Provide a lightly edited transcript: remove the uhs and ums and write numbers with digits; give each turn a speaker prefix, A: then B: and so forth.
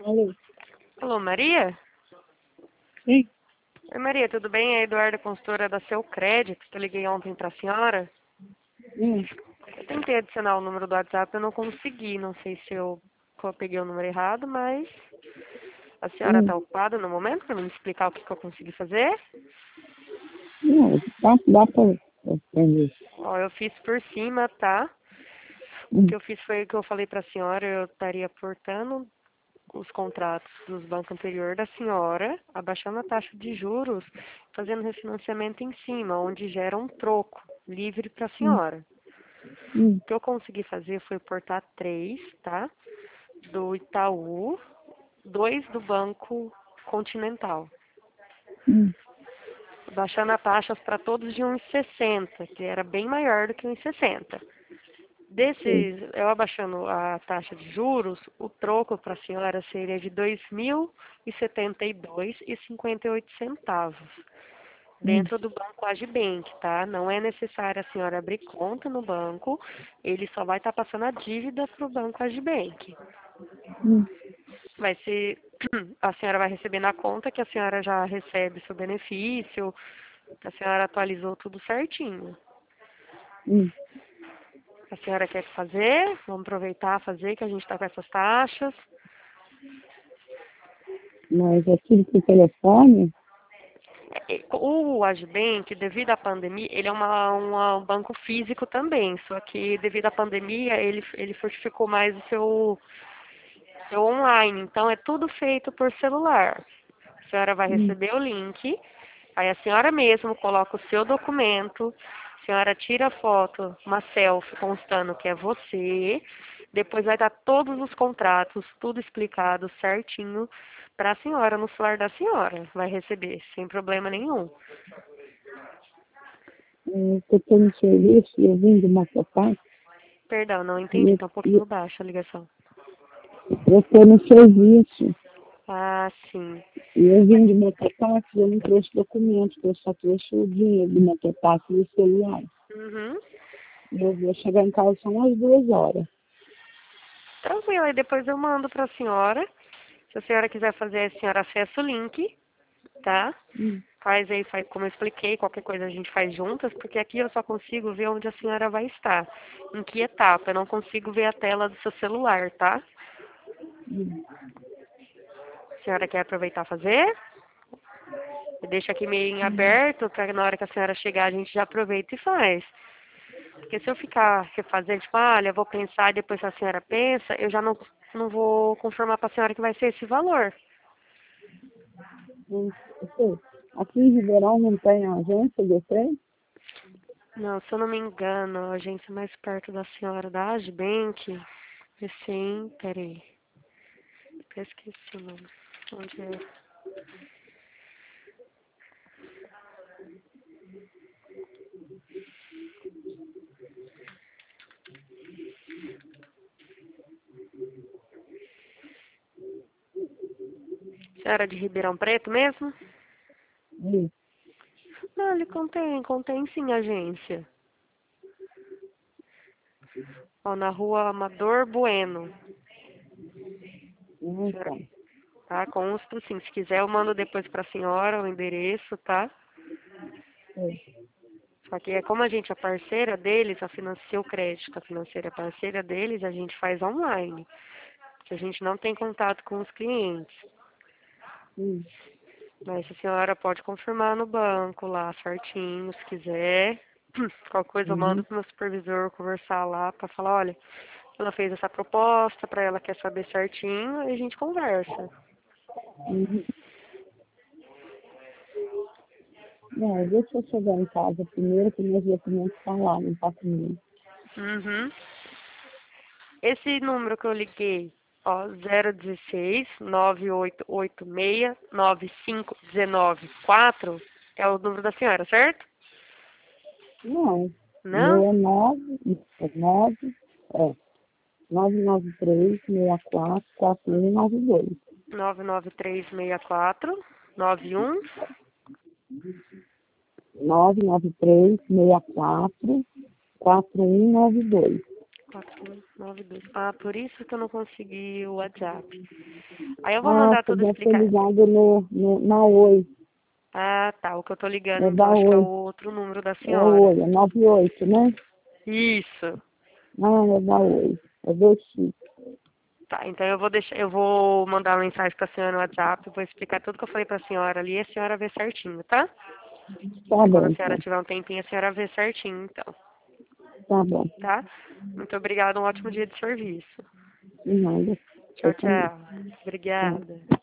A: Alô?
B: Alô, Maria?
A: Sim?
B: Oi, Maria, tudo bem? É a Eduarda, consultora da Seu Crédito, que eu liguei ontem para a senhora.
A: Hum.
B: Eu tentei adicionar o número do WhatsApp, eu não consegui. Não sei se eu peguei o número errado, mas a senhora
A: Hum.
B: está ocupada no momento para me explicar o que eu consegui fazer?
A: Não, dá pra entender.
B: Ó, eu fiz por cima, tá? O
A: Hum.
B: que eu fiz foi o que eu falei para a senhora, eu estaria portando os contratos dos bancos anterior da senhora, abaixando a taxa de juros, fazendo refinanciamento em cima, onde gera um troco livre para a
A: Hum.
B: senhora.
A: Hum.
B: O que eu consegui fazer foi portar 3, tá? Do Itaú, 2 do Banco Continental.
A: Hum.
B: Baixando a taxas para todos de 1,60, que era bem maior do que 1,60.
A: Sim.
B: Desses, eu abaixando a taxa de juros, o troco para a senhora seria de R$ 2.072,58
A: Hum.
B: dentro do banco Agibank, tá? Não é necessário a senhora abrir conta no banco, ele só vai estar passando a dívida para o banco Agibank.
A: Hum.
B: Vai ser, a senhora vai receber na conta que a senhora já recebe seu benefício, que a senhora atualizou tudo certinho.
A: Hum.
B: A senhora quer fazer? Vamos aproveitar fazer que a gente está com essas taxas.
A: Mas é tudo por telefone?
B: O Agibank, devido à pandemia, ele é um banco físico também, só que devido à pandemia ele fortificou mais o seu online, então é tudo feito por celular. A senhora vai
A: Hum.
B: receber o link, aí a senhora mesmo coloca o seu documento, a senhora tira a foto, uma selfie constando que é você, depois vai dar todos os contratos, tudo explicado certinho para a senhora no celular da senhora. Vai receber sem problema nenhum.
A: Eu estou no serviço e eu vim de Macapá.
B: Perdão, não
A: E
B: entendi,
A: eu
B: tá um pouquinho baixa a ligação.
A: estou no serviço.
B: Ah, sim.
A: E eu vim de Macapá e eu não trouxe documentos, eu só trouxe o dinheiro de Macapá e o celular.
B: Uhum.
A: Eu vou chegar em casa só umas 2 horas.
B: Tranquilo, aí depois eu mando para a senhora. Se a senhora quiser fazer, a senhora acessa o link, tá?
A: Hum.
B: Faz aí, faz como eu expliquei, qualquer coisa a gente faz juntas, porque aqui eu só consigo ver onde a senhora vai estar, em que etapa. Eu não consigo ver a tela do seu celular, tá?
A: Hum.
B: A senhora quer aproveitar fazer? Eu deixo aqui meio em aberto, para na hora que a senhora chegar a gente já aproveita e faz. Porque se eu ficar refazendo, tipo, olha, eu vou pensar e depois a senhora pensa, eu já não vou confirmar para a senhora que vai ser esse valor.
A: Ok. Aqui em Ribeirão não tem agência de trem?
B: Não, se eu não me engano, a agência mais perto da senhora da Agibank, recém, peraí, eu esqueci o nome. Onde é? Senhora de Ribeirão Preto mesmo?
A: Hum.
B: Não, ele contém sim agência. Ó, na rua Amador Bueno. Senhora,
A: Então.
B: tá? Consta, sim. Se quiser eu mando depois pra senhora o endereço, tá?
A: É.
B: Só que é como a gente é parceira deles, a Financiou Crédito, a financeira é parceira deles, a gente faz online. Que a gente não tem contato com os clientes.
A: Hum.
B: Mas a senhora pode confirmar no banco lá certinho, se quiser. Qualquer coisa eu mando
A: Uhum.
B: pro meu supervisor conversar lá para falar, olha, ela fez essa proposta, para ela quer saber certinho, e a gente conversa.
A: Uhum. Não, deixa eu chegar em casa primeiro, que meus documentos estão lá no patrulho.
B: Uhum. Esse número que eu liguei, ó, 016 9886 95194 é o número da senhora, certo?
A: Não, o
B: Não?
A: meu é 993644192.
B: 99364 91.
A: 993644192.
B: 492. Ah, por isso que eu não consegui o WhatsApp. Aí eu vou
A: Ah,
B: mandar
A: você
B: tudo
A: deve ter
B: explicar.
A: ligado na Oi.
B: Ah, tá. O que eu tô ligando,
A: É
B: então,
A: da
B: acho que é o
A: Oi.
B: outro número da
A: É
B: senhora.
A: Oi, é 98, né?
B: Isso.
A: Ah, é da Oi. É 25.
B: Tá, então eu vou mandar uma mensagem pra senhora no WhatsApp, vou explicar tudo que eu falei pra senhora ali e a senhora vê certinho, tá?
A: Tá
B: Quando
A: bom,
B: a senhora
A: então.
B: tiver um tempinho, a senhora vê certinho, então,
A: Tá bom.
B: tá? Muito obrigada, um ótimo dia de serviço.
A: De nada.
B: Tchau,
A: Eu também.
B: tchau.
A: Tchau.
B: Obrigada.